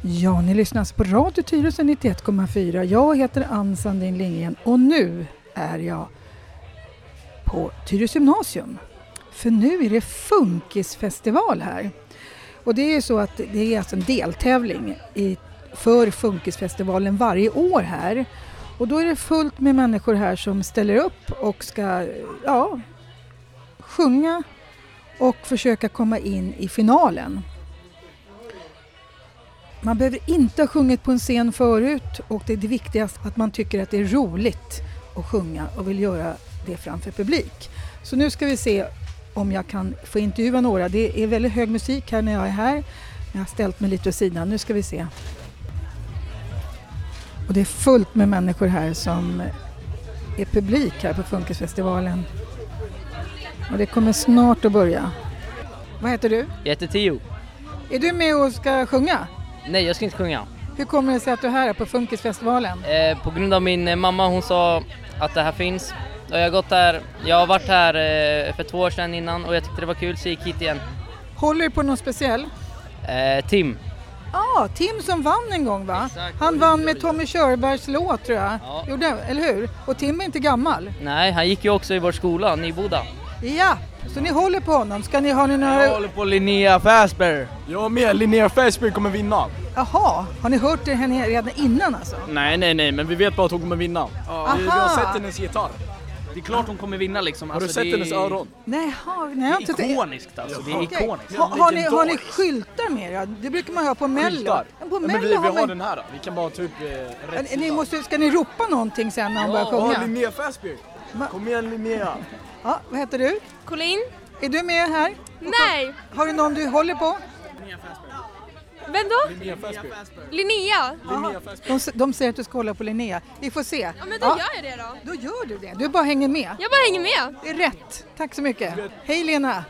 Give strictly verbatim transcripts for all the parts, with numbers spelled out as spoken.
Ja, ni lyssnar på Radio Tyresö nittioett komma fyra. Jag heter Ann Sandin Lindgren och nu är jag på Tyresö gymnasium. För nu är det funkisfestival här. Och det är ju så att det är alltså en deltävling i, för funkisfestivalen varje år här. Och då är det fullt med människor här som ställer upp och ska ja, sjunga och försöka komma in i finalen. Man behöver inte ha sjungit på en scen förut och det är det viktigaste att man tycker att det är roligt att sjunga och vill göra det framför publik. Så nu ska vi se om jag kan få intervjua några. Det är väldigt hög musik här när jag är här. Jag har ställt mig lite åt sidan. Nu ska vi se. Och det är fullt med människor här som är publik här på Funkisfestivalen. Och det kommer snart att börja. Vad heter du? Jag heter Tio. Är du med och ska sjunga? Nej, jag ska inte sjunga. Hur kommer det sig att du är här på Funkisfestivalen? Eh, på grund av min mamma, hon sa att det här finns. Och jag har gått här, jag har varit här eh, för två år sedan innan och jag tyckte det var kul så jag gick hit igen. Håller du på något speciell? Eh, Tim. Ja, ah, Tim som vann en gång va? Exakt. Han vann med Tommy Körbergs låt tror jag. Ja. Gjorde, eller hur? Och Tim är inte gammal. Nej, han gick ju också i vår skola, Nyboda. Ja, så ni håller på honom. Ska ni ha ni några... Jag håller på Linnea Fäsberg. Jag med, Linnea Fäsberg kommer vinna. Jaha, har ni hört det henne redan innan alltså? Nej, nej, nej, men vi vet bara att hon kommer vinna. Ja, vi, vi har sett hennes gitarr. Det är klart hon kommer vinna liksom. Har du alltså, sett hennes är... öron? Nej, har, nej, det jag är inte ikoniskt alltså, det är okay. ikoniskt. Ha, har, ni, har ni skyltar med er? Det brukar man ha på Mello. Skyltar? På ja, Mello men vi, vi har, har man... den här då. Vi kan bara typ eh, rätt ni måste, ska ni ropa någonting sen när han ja, börjar sjunga? Ja, Linnea Fäsberg. Kom igen Linnea. Ja, vad heter du? Colin. Är du med här? Nej. Har du någon du håller på? Linnea Fäsberg. Vem då? Linnea Fäsberg. Linnea. Linnea Fäsberg. De, de säger att du ska hålla på Linnea. Vi får se. Ja, men då ja. gör jag det då. Då gör du det. Du bara hänger med. Jag bara hänger med. Det är rätt. Tack så mycket. Hej Lena.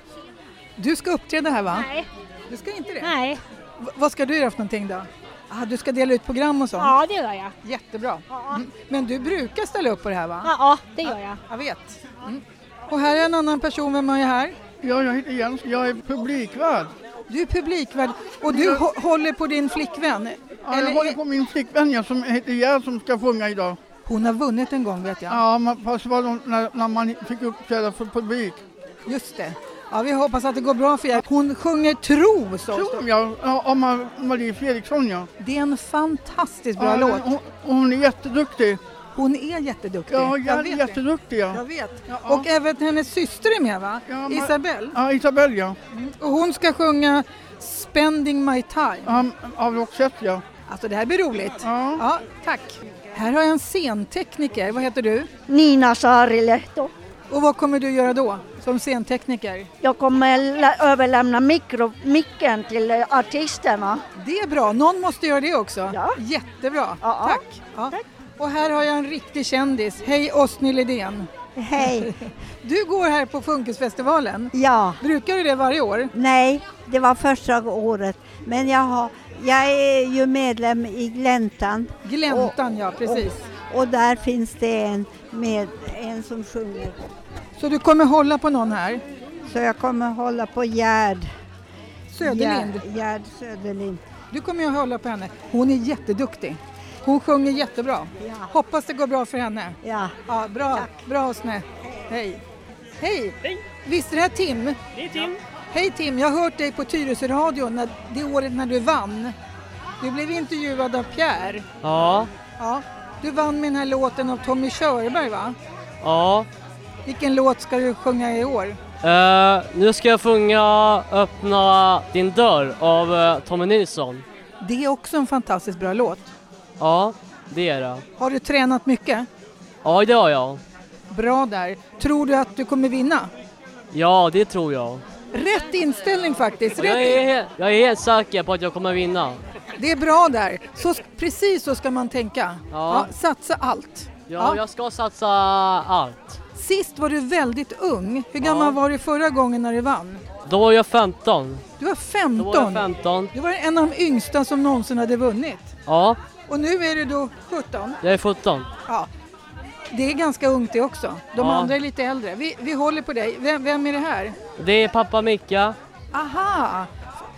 Du ska uppträda här va? Nej. Du ska inte det? Nej. V- vad ska du göra för någonting då? Ah, du ska dela ut program och sånt? Ja, det gör jag. Jättebra. Ja. Mm. Men du brukar ställa upp på det här va? Ja, det gör jag. Jag vet. Mm. Och här är en annan person. Vem är här? Ja, jag heter Jens. Jag är publikvärd. Du är publikvärd och du hå- håller på din flickvän? Ja, jag håller på min flickvän ja, som heter Gerd som ska sjunga idag. Hon har vunnit en gång vet jag. Ja, man, fast var de, när, när man fick uppträda för publik. Just det. Ja, vi hoppas att det går bra för er. Hon sjunger Tro, så. Tro, ja. Ja, om Marie Fredriksson, ja. Det är en fantastiskt bra ja, låt. Hon, hon är jätteduktig. Hon är jätteduktig. Ja, jag jag vet är jätteduktig, ja. Jag vet. Ja, och ja. även hennes syster är med va? Ja, ma- Isabelle. Ja, Isabelle, ja. Mm. Och hon ska sjunga Spending My Time. Ja, av Roxette, ja. Alltså det här blir roligt. Ja. Ja, tack. Här har jag en scentekniker. Vad heter du? Nina Saarilehto. Och vad kommer du göra då som scentekniker? Jag kommer lä- överlämna mikro- micken till eh, artisterna. Det är bra. Någon måste göra det också. Ja. Jättebra. Ja, tack. Ja. tack. Och här har jag en riktig kändis. Hej Osni Lidén. Hej. Du går här på Funkisfestivalen. Ja, Brukar du det varje år? nej, det var första året. Men jag, har, jag är ju medlem i Gläntan. Gläntan, ja precis. Och, och där finns det en, med, en som sjunger. Så du kommer hålla på någon här? Så jag kommer hålla på Gerd. Söderlind. Gerd, Gerd Söderlind. Du kommer ju hålla på henne. Hon är jätteduktig. Hon sjunger jättebra. Ja. Hoppas det går bra för henne. Ja. Ja, bra. Bra Osne. Hej. Hej. Hej. Visst är det här Tim? Det är Tim. Hej Tim, jag har hört dig på Tyresö radio när, det året när du vann. Du blev intervjuad av Pierre. Ja. Ja. Du vann med den här låten av Tommy Körberg va? Ja. Vilken låt ska du sjunga i år? Uh, nu ska jag sjunga Öppna din dörr av uh, Tommy Nilsson. Det är också en fantastiskt bra låt. Ja, det är det. Har du tränat mycket? Ja, det har jag. Bra där. Tror du att du kommer vinna? Ja, det tror jag. Rätt inställning faktiskt. Rätt Jag är, he- jag är helt säker på att jag kommer vinna. Det är bra där. Så, precis så ska man tänka. Ja. Ja, satsa allt. Ja, Ja. jag ska satsa allt. Sist var du väldigt ung. Hur gammal Ja. var du förra gången när du vann? Då var jag femton. Du var femton. Då var jag femton. Du var en av de yngsta som någonsin hade vunnit. Ja, Och nu är du då sjutton. jag är sjutton. Ja. Det är ganska ungt det också. De Ja. andra är lite äldre. Vi, vi håller på dig. Vem, vem är det här? Det är pappa Micka. Aha!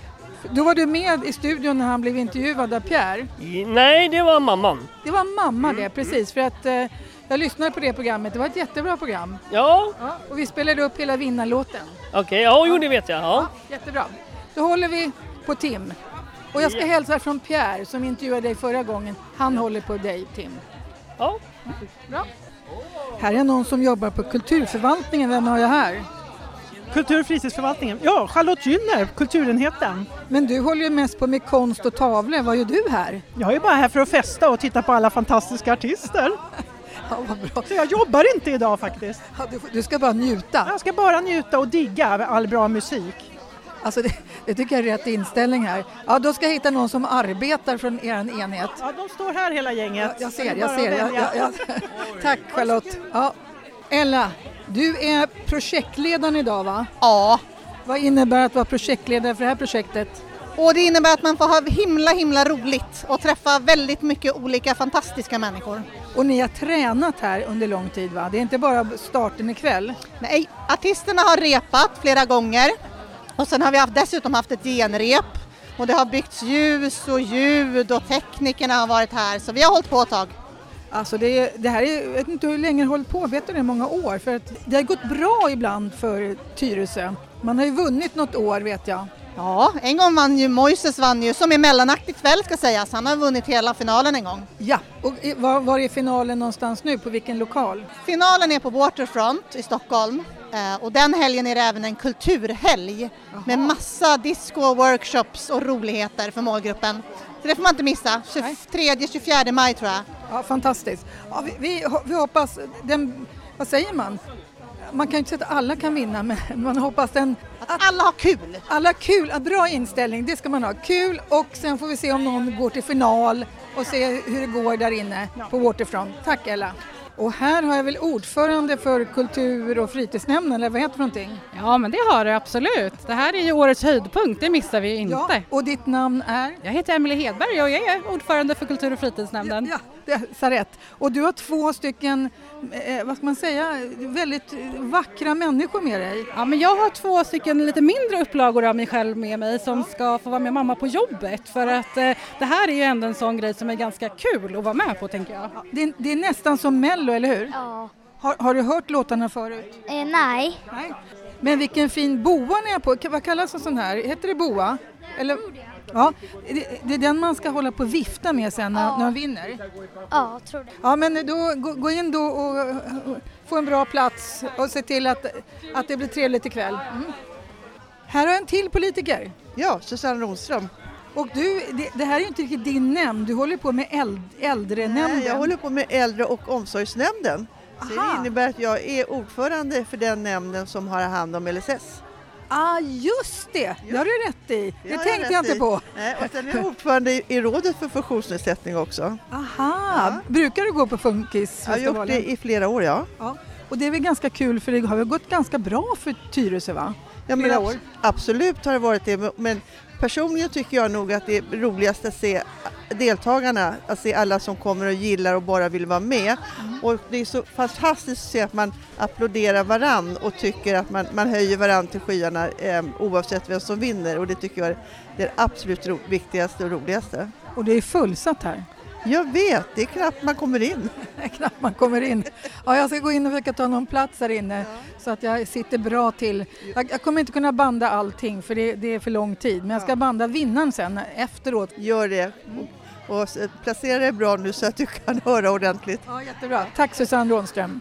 Då var du med i studion när han blev intervjuad av Pierre. I, nej, det var mamman. Det var mamma det, precis. För att eh, jag lyssnade på det programmet. Det var ett jättebra program. Ja. Ja, och vi spelade upp hela vinnarlåten. Okej, okay, ja, jo, det vet jag. Ja. Ja, jättebra. Då håller vi på Tim. Och jag ska yeah. hälsa från Pierre som intervjuade dig förra gången. Han håller på dig, Tim. Ja. Bra. Här är någon som jobbar på kulturförvaltningen. Vem har jag här? Kultur- och fritidsförvaltningen. Ja, Charlotte Gynner, kulturenheten. Men du håller ju mest på med konst och tavlor. Vad gör du här? Jag är bara här för att festa och titta på alla fantastiska artister. Ja, vad bra. Så jag jobbar inte idag faktiskt. Ja, du, du ska bara njuta. Jag ska bara njuta och digga all bra musik. Alltså det, det tycker jag är rätt inställning här. Ja, då ska jag hitta någon som arbetar från er enhet. Ja, de står här hela gänget. Ja, jag ser, jag ser. Jag, jag, jag. Tack Charlotte. Ja. Ella, du är projektledaren idag va? Ja. Vad innebär att vara projektledare för det här projektet? Och det innebär att man får ha himla himla roligt och träffa väldigt mycket olika fantastiska människor. Och ni har tränat här under lång tid va? Det är inte bara starten ikväll? Nej, artisterna har repat flera gånger. Och sen har vi haft, dessutom haft ett genrep och det har byggts ljus och ljud och teknikerna har varit här så vi har hållit på ett tag. Alltså det, det här är, jag vet inte hur länge det har hållit på, vet du det, många år för att det har gått bra ibland för Tyresö. Man har ju vunnit något år vet jag. Ja, en gång vann ju Moises vann ju som är mellanaktigt kväll ska sägas, han har vunnit hela finalen en gång. Ja, och var, var är finalen någonstans nu, på vilken lokal? Finalen är på Waterfront i Stockholm. Och den helgen är det även en kulturhelg. Aha. Med massa disco, workshops och roligheter för målgruppen. Så det får man inte missa. tjugotredje till tjugofjärde maj tror jag. Ja, fantastiskt. Ja, vi, vi, vi hoppas, den, vad säger man? Man kan ju inte säga att alla kan vinna, men man hoppas den, att, att alla har kul. Alla har kul, ja, bra inställning, det ska man ha. Kul och sen får vi se om någon går till final och se hur det går där inne på Waterfront. Tack Ella. Och här har jag väl ordförande för kultur- och fritidsnämnden, eller vad heter det för någonting? Ja, men det har det absolut. Det här är ju årets höjdpunkt, det missar vi inte. Ja, och ditt namn är? Jag heter Emelie Hedberg och jag är ordförande för kultur- och fritidsnämnden. Ja, ja, det är rätt. Och du har två stycken, eh, vad ska man säga, väldigt vackra människor med dig. Ja, men jag har två stycken lite mindre upplagor av mig själv med mig som ska få vara med mamma på jobbet. För att eh, det här är ju ändå en sån grej som är ganska kul att vara med på, tänker jag. Ja, det, det är nästan som Mello, eller hur? Ja. Har, har du hört låtarna förut? Eh, nej. nej. Men vilken fin boa ni är på. Vad kallas det sån här? Heter det boa? Eller? Ja, det, det är den man ska hålla på och vifta med sen när, ja. när man vinner. Ja, tror det. Ja, men då gå, gå in då och, och få en bra plats och se till att, att det blir trevligt ikväll. Mm. Här har jag en till politiker. Ja, Susanne Ronström. Och du, det, det här är ju inte riktigt din nämnd, du håller på med eld, äldrenämnden. Nej, jag håller på med äldre- och omsorgsnämnden. Så det innebär att jag är ordförande för den nämnden som har hand om L S S. Ah, just det! Det har du rätt i. Det, det tänkte jag inte på. Nej, och sen är jag ordförande i, i rådet för funktionsnedsättning också. Aha! Ja. Brukar du gå på funkisfestivalen? Jag har gjort det i flera år, ja. ja. Och det är väl ganska kul för det har väl gått ganska bra för Tyresö, va? Ja, men år. Absolut har det varit det, men personligen tycker jag nog att det är roligast att se deltagarna, att se alla som kommer och gillar och bara vill vara med. Mm. Och det är så fantastiskt att se att man applåderar varann och tycker att man, man höjer varann till skyarna eh, oavsett vem som vinner. Och det tycker jag är det absolut ro- viktigaste och roligaste. Och det är fullsatt här. Jag vet, det är knappt man kommer in. Det är knappt man kommer in. Ja, jag ska gå in och försöka ta någon plats här inne ja. Så att jag sitter bra till. Jag, jag kommer inte kunna banda allting för det, det är för lång tid. Men jag ska banda vinnaren sen efteråt. Gör det. Och, och placera dig bra nu så att du kan höra ordentligt. Ja, jättebra. Tack Susanne Rånström.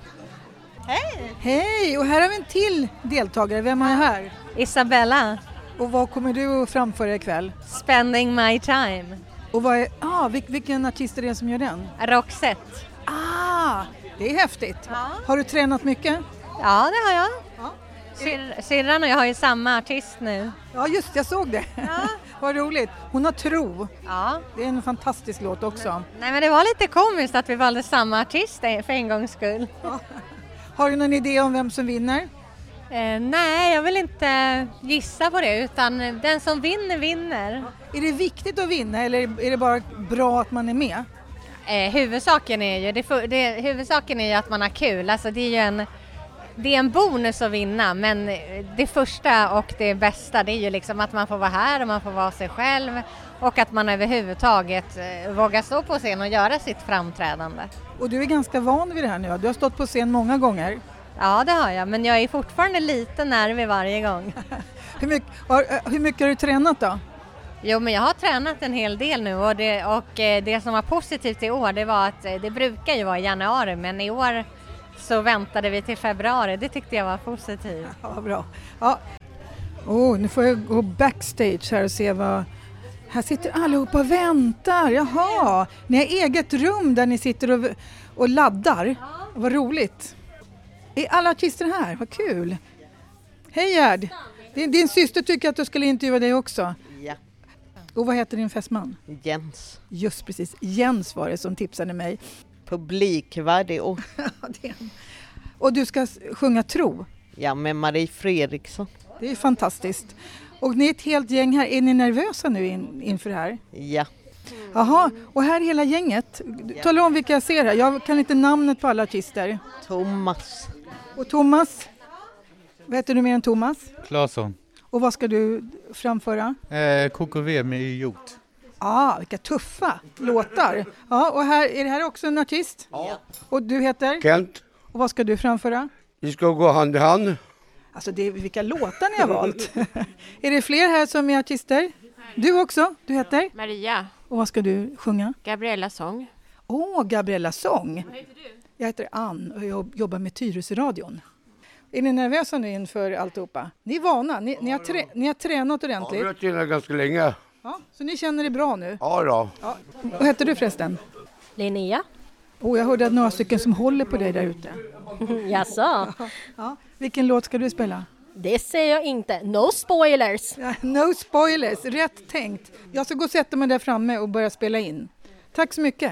Hej! Hej! Och här har vi en till deltagare. Vem är här? Isabella. Och vad kommer du att framföra ikväll? Spending my time. Och vad är, ah, vil, vilken artist är det som gör den? Roxette. Ah, det är häftigt. Ja. Har du tränat mycket? Ja, det har jag. Ja. Syr, syrran och jag har ju samma artist nu. Ja, just jag såg det. Ja. Vad roligt. Hon har Tro. Ja. Det är en fantastisk låt också. Nej, men det var lite komiskt att vi valde samma artist för en gångs skull. Ja. Har du någon idé om vem som vinner? Eh, nej, jag vill inte gissa på det, utan den som vinner, vinner. Är det viktigt att vinna eller är det bara bra att man är med? Eh, huvudsaken är ju det, det, huvudsaken är ju att man har kul. Alltså det är ju en, det är en bonus att vinna, men det första och det bästa det är ju liksom att man får vara här och man får vara sig själv och att man överhuvudtaget vågar stå på scen och göra sitt framträdande. Och du är ganska van vid det här nu, du har stått på scen många gånger. Ja, det har jag, men jag är fortfarande lite nervig varje gång. hur, mycket, hur mycket har du tränat då? Jo, men jag har tränat en hel del nu och det, och det som var positivt i år det var att det brukar ju vara i januari, men i år så väntade vi till februari. Det tyckte jag var positivt. Ja, bra. Ja. Oh, nu får jag gå backstage här och se vad... Här sitter allihopa och väntar. Jaha, ni har eget rum där ni sitter och, och laddar. Ja. Vad roligt. Är alla artister här? Vad kul. Hej Gerd. Din, din syster tycker att du skulle intervjua dig också. Ja. Och vad heter din fästman? Jens. Just precis. Jens var det som tipsade mig. Publikvärdig. Och... och du ska sjunga Tro? Ja, med Marie Fredriksson. Det är fantastiskt. Och ni är ett helt gäng här. Är ni nervösa nu in, inför det här? Ja. Jaha, och här är hela gänget. Tala om vilka jag ser här. Jag kan inte namnet på alla artister. Thomas. Och Thomas? Vad heter du mer än Thomas? Claesson. Och vad ska du framföra? Eh, K K V med Idiot. Ah, vilka tuffa låtar. Ja, och här, är det här också en artist? Ja. Och du heter? Kent. Och vad ska du framföra? Vi ska gå hand i hand. Alltså det är vilka låtar ni har valt. Är det fler här som är artister? Du också? Du heter? Maria. Och vad ska du sjunga? Gabriella sång. Åh, oh, Gabriella sång. Vad heter du? Jag heter Ann och jag jobbar med Tyresöradion. Är ni nervösa nu inför alltihopa? Ni är vana, ni, ni, har, trä, ni har tränat ordentligt. Ja, vi har tränat ganska länge. Ja, så ni känner er bra nu? Ja då. Ja. Vad heter du förresten? Linnea. Oh, jag hörde att några stycken som håller på dig där ute. Jaså? Ja, ja. Vilken låt ska du spela? Det säger jag inte. No spoilers. Ja, no spoilers, rätt tänkt. Jag ska gå och sätta mig där framme och börja spela in. Tack så mycket.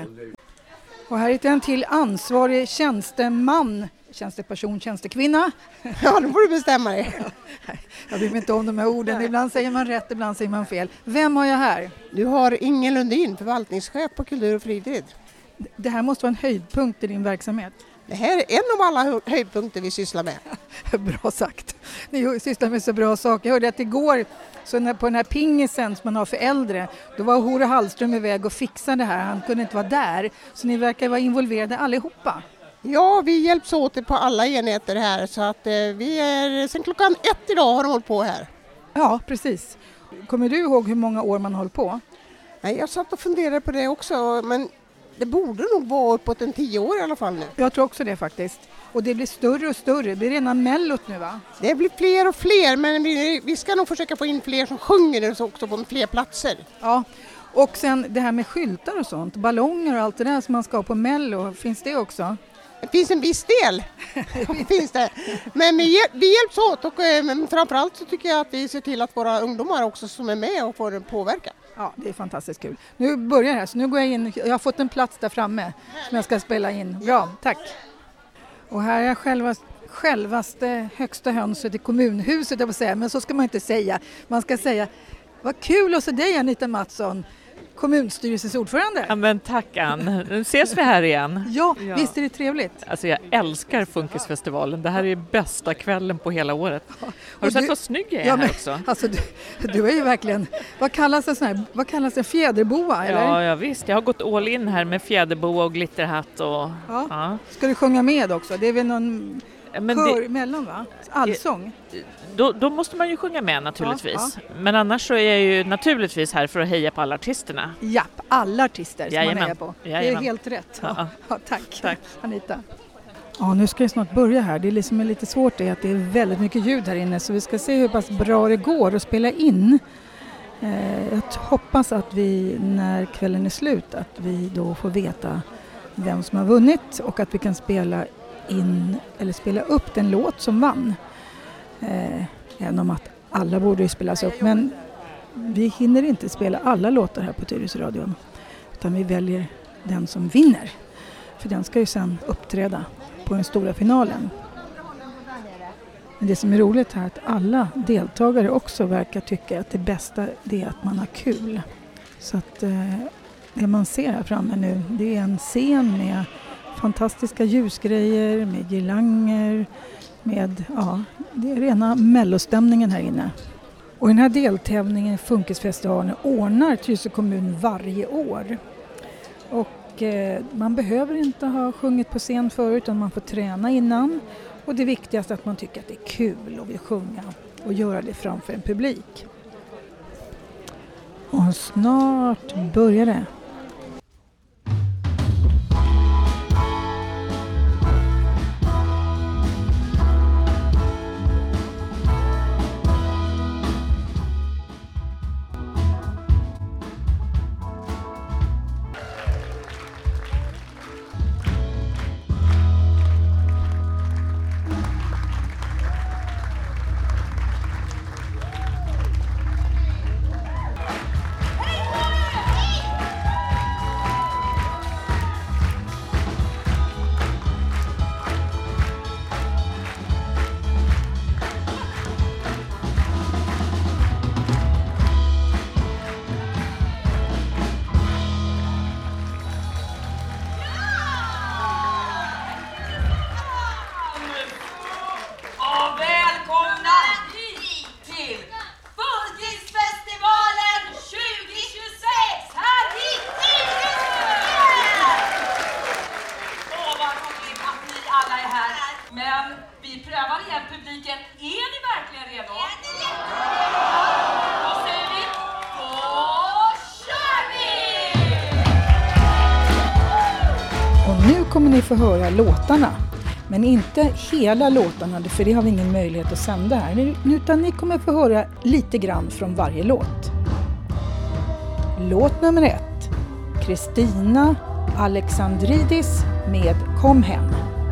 Och här är en till ansvarig tjänsteman, tjänsteperson, tjänstekvinna. Ja, då får du bestämma dig. Jag bryr mig inte om de här orden. Ibland säger man rätt, ibland säger man fel. Vem har jag här? Du har Inge Lundin, förvaltningschef på Kultur och fritid. Det här måste vara en höjdpunkt i din verksamhet. Det här är en av alla höjdpunkter vi sysslar med. Bra sagt. Ni sysslar med så bra saker. Jag hörde att igår så när, på den här pingisen som man har för äldre, då var Hore Hallström iväg och fixade det här. Han kunde inte vara där. Så ni verkar vara involverade allihopa. Ja, vi hjälps åt på alla enheter här. Så att eh, vi är, sen klockan ett idag har de hållit på här. Ja, precis. Kommer du ihåg hur många år man håller på? Nej, jag satt och funderade på det också, men det borde nog vara uppåt en tio år i alla fall nu. Jag tror också det faktiskt. Och det blir större och större. Det blir redan mellot nu, va? Det blir fler och fler, men vi, vi ska nog försöka få in fler som sjunger också på fler platser. Ja, och sen det här med skyltar och sånt. Ballonger och allt det där som man ska ha på mello. Finns det också? Det finns en viss del. finns det. Men vi, vi hjälps åt och men framförallt så tycker jag att vi ser till att våra ungdomar också som är med och får påverka. Ja, det är fantastiskt kul. Nu börjar det här, så nu går jag in. Jag har fått en plats där framme som jag ska spela in. Bra, tack. Och här är själva, självaste högsta hönset i kommunhuset, jag vill säga. Men så ska man inte säga. Man ska säga, vad kul att se dig Anita Mattsson, kommunstyrelsens ordförande. Ja, men tack Ann, nu ses vi här igen. Ja, ja, visst är det trevligt. Alltså jag älskar Funkisfestivalen, det här är bästa kvällen på hela året. Ja. Har du, du sett vad snygg jag är ja, här men, också? Alltså du, du är ju verkligen, vad kallas det sån här, vad kallas det, fjäderboa eller? Ja, ja visst, jag har gått all in här med fjäderboa och glitterhatt och... Ja. Ja. Ska du sjunga med också? Det är väl någon... Men kör det, emellan va? Allsång? Då, då måste man ju sjunga med naturligtvis. Ja, ja. Men annars så är jag ju naturligtvis här för att heja på alla artisterna. Japp, alla artister som Jajamän. man hejar på. Jajamän. Det är helt rätt. Ja. Ja. Ja, tack. tack Anita. Ja, nu ska jag snart börja här. Det är liksom lite svårt det att det är väldigt mycket ljud här inne. Så vi ska se hur pass bra det går att spela in. Eh, jag hoppas att vi när kvällen är slut att vi då får veta vem som har vunnit och att vi kan spela in eller spela upp den låt som vann. Eh, även om att alla borde ju spelas upp, men vi hinner inte spela alla låtar här på Tyresöradion, utan vi väljer den som vinner. För den ska ju sen uppträda på den stora finalen. Men det som är roligt här är att alla deltagare också verkar tycka att det bästa det är att man har kul. Så att eh, det man ser här framme nu, det är en scen med fantastiska ljusgrejer, med girlanger, med, ja, det är rena mellostämningen här inne. Och den här deltävlingen i Funkisfestivalen ordnar Tyresö kommun varje år. Och eh, man behöver inte ha sjungit på scen förut utan man får träna innan. Och det viktigaste är att man tycker att det är kul och vill sjunga och göra det framför en publik. Och snart börjar det. Kommer ni få höra låtarna, men inte hela låtarna för det har vi ingen möjlighet att sända här, utan ni kommer få höra lite grann från varje låt. Låt nummer ett, Kristina Alexandridis med Kom hem.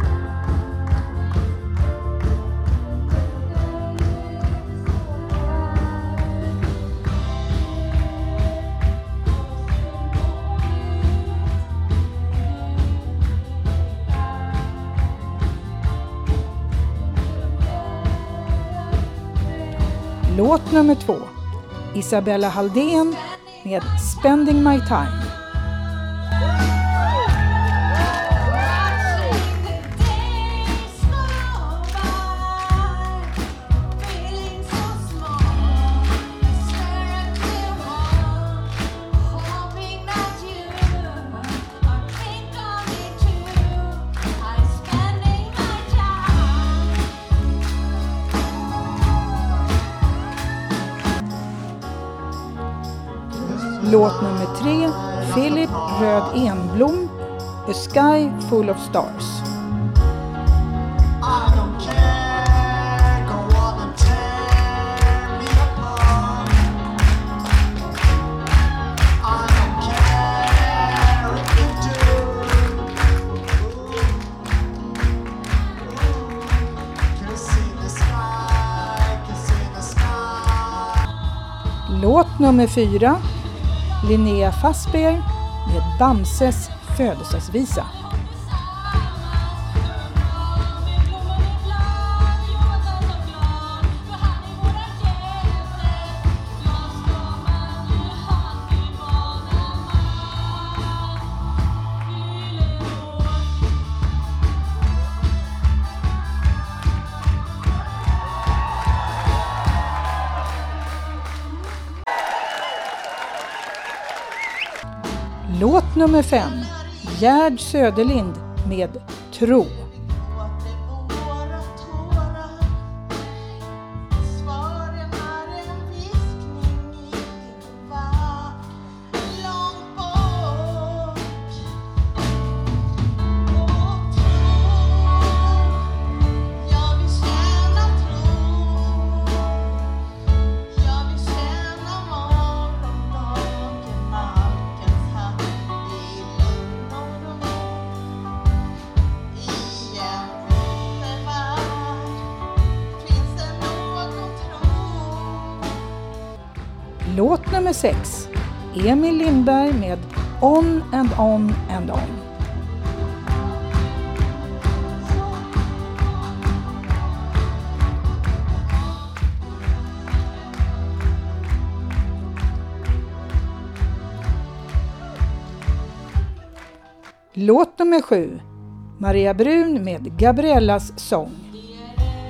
Låt nummer två, Isabella Haldén med Spending My Time. Låt nummer tre, Philip Röd Enblom, A Sky Full of Stars. Låt nummer fyra, Linnea Fassberg med Bamses födelsedagsvisa. Låt nummer fem, Gerd Söderlind med Tro. Låt nummer sex, Emil Lindberg med On and On and On. Låt nummer sju, Maria Brun med Gabriellas sång.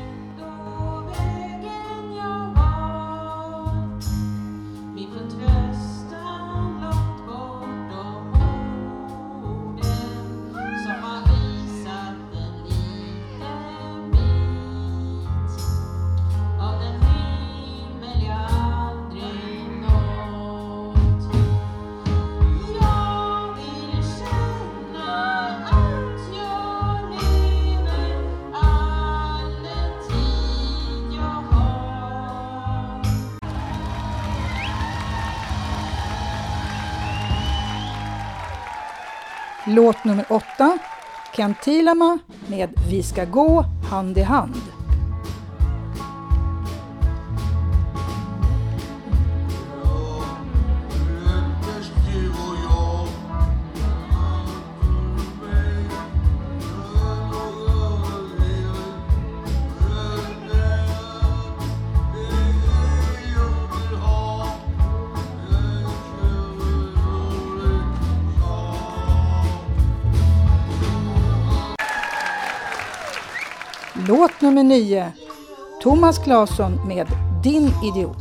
Låt nummer åtta, Kent Thielema med Vi ska gå hand i hand. Låt nummer nio, Thomas Claesson med Din idiot.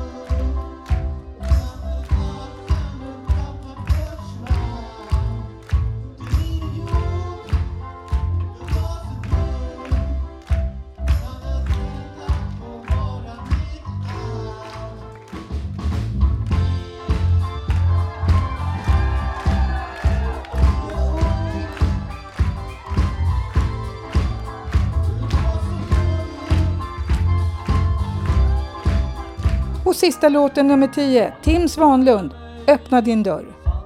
Och sista låten nummer tio, Tim Svanlund, Öppna din dörr.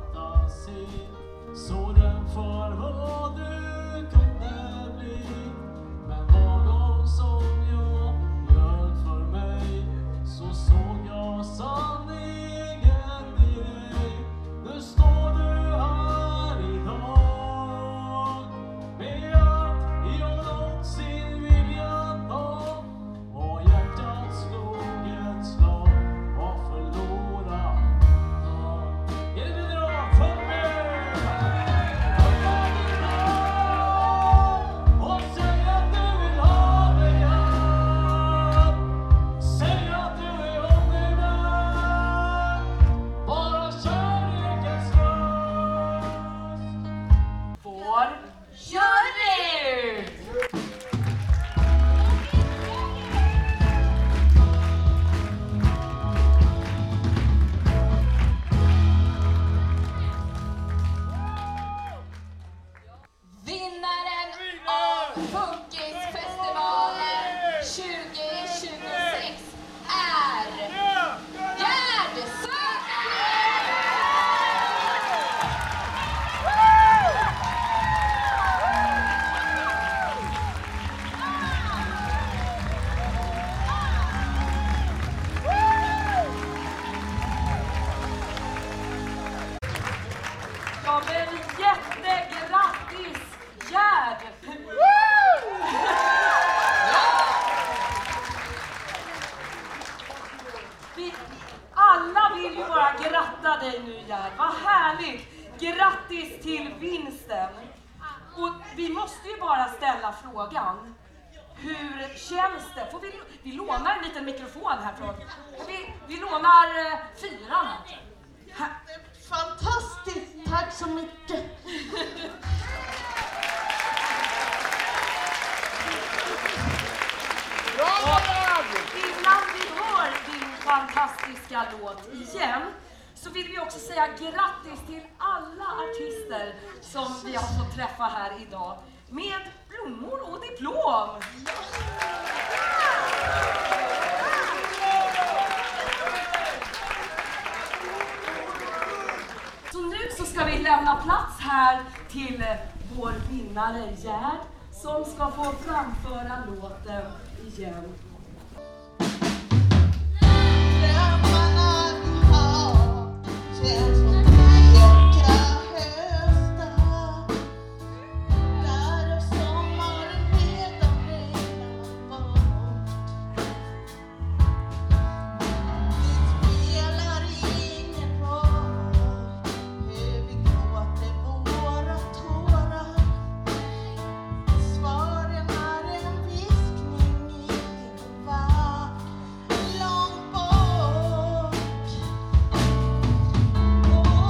Fantastiska låt igen, så vill vi också säga grattis till alla artister som vi har fått träffa här idag med blommor och diplom. Så nu så ska vi lämna plats här till vår vinnare Gerd som ska få framföra låten igen. Oh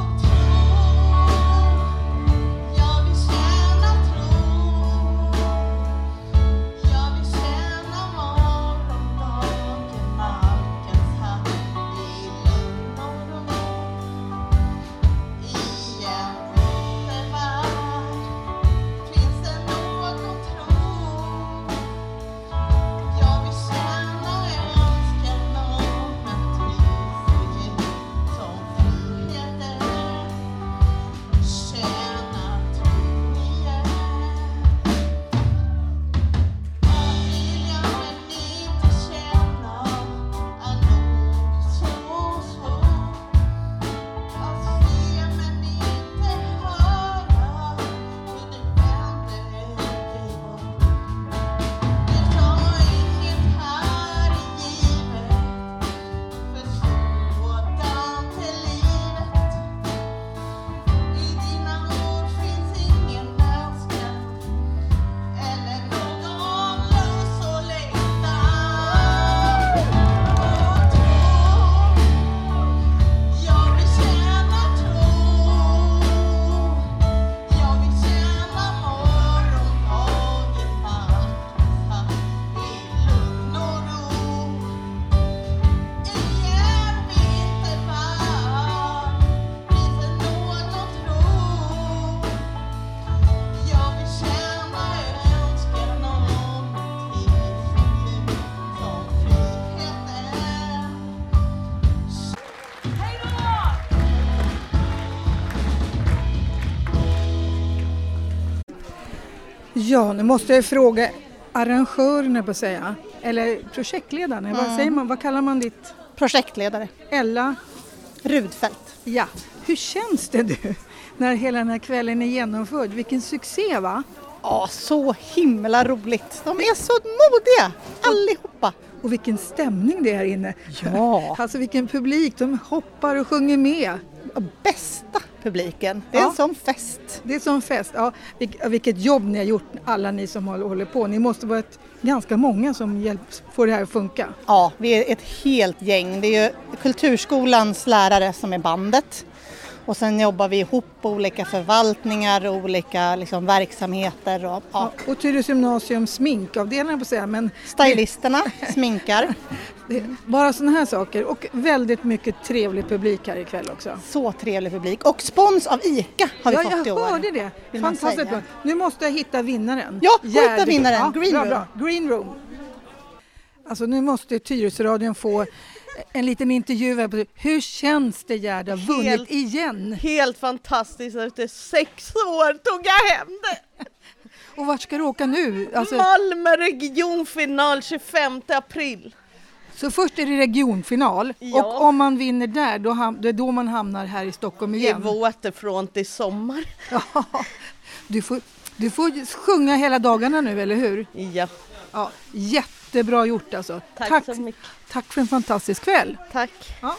Ja, nu måste jag fråga arrangörerna på att säga, eller projektledarna, mm. vad säger man, vad kallar man ditt? Projektledare. Ella Rudfeldt. Ja, hur känns det du när hela den här kvällen är genomförd? Vilken succé va? Ja, så himla roligt. De är så modiga, allihopa. Och vilken stämning det är här inne. Ja. Alltså vilken publik, de hoppar och sjunger med. Bästa publiken, det är ja. en sån fest. Det är en sån fest, ja. Vil- vilket jobb ni har gjort, alla ni som håller på. Ni måste vara ett, ganska många som hjälps får det här att funka. Ja, vi är ett helt gäng. Det är ju Kulturskolans lärare som är bandet. Och sen jobbar vi ihop på olika förvaltningar och olika liksom, verksamheter. Och, ja. Ja, och Tyresö gymnasium sminkavdelningen på att säga. Men stylisterna sminkar. Det är bara sådana här saker och väldigt mycket trevlig publik här ikväll också. Så trevlig publik. Och spons av ICA har vi ja, fått i år. Ja, jag hörde det. Fantastiskt bra. Nu måste jag hitta vinnaren. Ja, hitta vinnaren. Ja, Green bra, Room. Bra. Green Room. Alltså nu måste Tyresöradion få en liten intervju här på hur känns det Gerda, vunnit helt, igen? Helt fantastiskt, efter sex år tog jag hem det. Och vart ska du åka nu? Alltså... Malmö regionfinal tjugofemte april. Så först är det regionfinal ja. Och om man vinner där då, ham- då är då man hamnar här i Stockholm igen. Det är Waterfront i sommar. Ja, du får, du får sjunga hela dagarna nu, eller hur? Ja. Ja, jättebra gjort alltså. Tack, tack så mycket. Tack för en fantastisk kväll. Tack. Ja.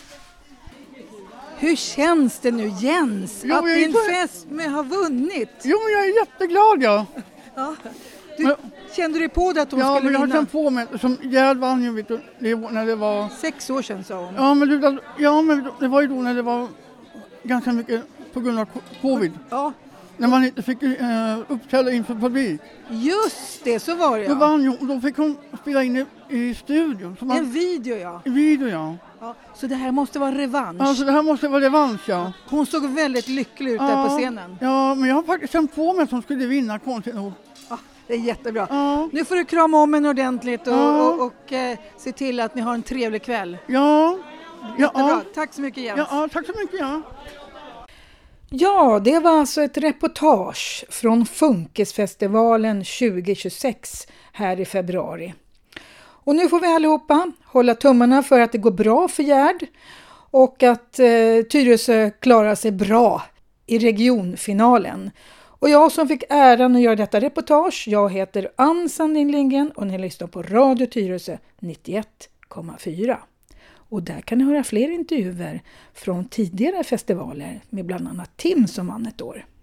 Hur känns det nu Jens jo, att din så... fest med har vunnit? Jo, jag är jätteglad ja. ja. Du, men, kände du på det att hon ja, skulle vinna? Ja, men jag har känt på mig. Som Gerd vann ju vet du, det, när det var... Sex år sedan sa hon. Ja men, du, ja, men det var ju då när det var ganska mycket på grund av covid. Ja. När man inte fick uh, uppträda inför publik. Just det, så var det ja. Då, vann ju, då fick hon spela in i, i studion. Så man, en video ja. En video ja. ja. Så det här måste vara revansch. Ja, så det här måste vara revansch ja. Hon såg väldigt lycklig ut ja, där på scenen. Ja, men jag har faktiskt känt på mig att hon skulle vinna konstigt nog. Ja, det är jättebra. Ja. Nu får du krama om en ordentligt och, ja. och, och, och eh, se till att ni har en trevlig kväll. Ja. Jättebra. Ja. Tack så mycket Jens. Ja, ja, tack så mycket ja. Ja, det var alltså ett reportage från Funkisfestivalen tjugo tjugosex här i februari. Och nu får vi allihopa hålla tummarna för att det går bra för Gerd och att eh, Tyresö klarar sig bra i regionfinalen. Och jag som fick äran att göra detta reportage, jag heter Ann Sandin Lindgren och ni lyssnar på Radio Tyresö nittioett komma fyra. Och där kan ni höra fler intervjuer från tidigare festivaler med bland annat Tim som vann ett år.